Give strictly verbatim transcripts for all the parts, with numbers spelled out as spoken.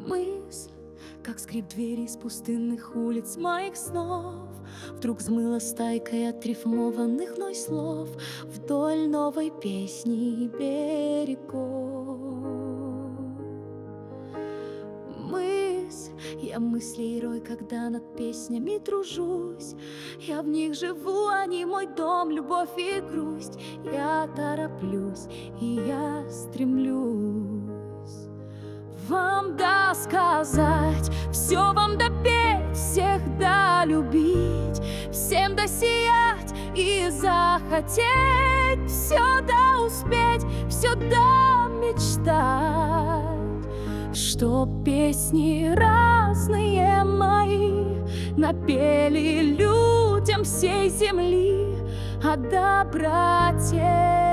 Мысль, как скрип двери с пустынных улиц моих снов, вдруг взмыла стайкой отрифмованных мной слов вдоль новой песни берегов. Мысль, я мыслей рой, когда над песнями тружусь. Я в них живу, они мой дом, любовь и грусть. Я тороплюсь, и я стремлюсь вам досказать, все вам допеть, всех долюбить, всем досиять и захотеть, все да успеть, все да мечтать, чтоб песни разные мои напели людям всей земли о доброте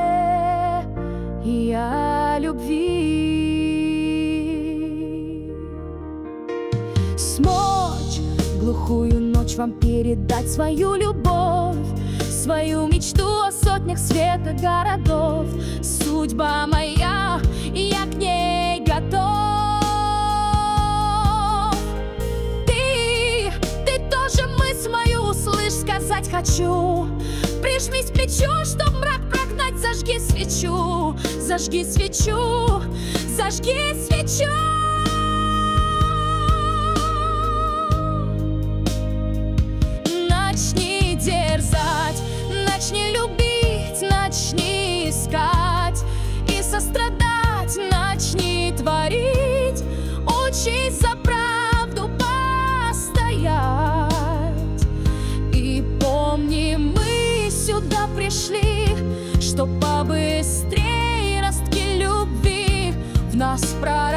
и о любви. Смочь в глухую ночь вам передать свою любовь, свою мечту о сотнях света городов. Судьба моя, я к ней готов. Ты, ты тоже мысль мою услышь, сказать хочу. Прижмись к плечу, чтоб мрак прогнать, зажги свечу, зажги свечу, зажги свечу. Начни дерзать, начни любить, начни искать и сострадать, начни творить, учись за правду постоять. И помни, мы сюда пришли, чтоб побыстрее ростки любви в нас прорастали.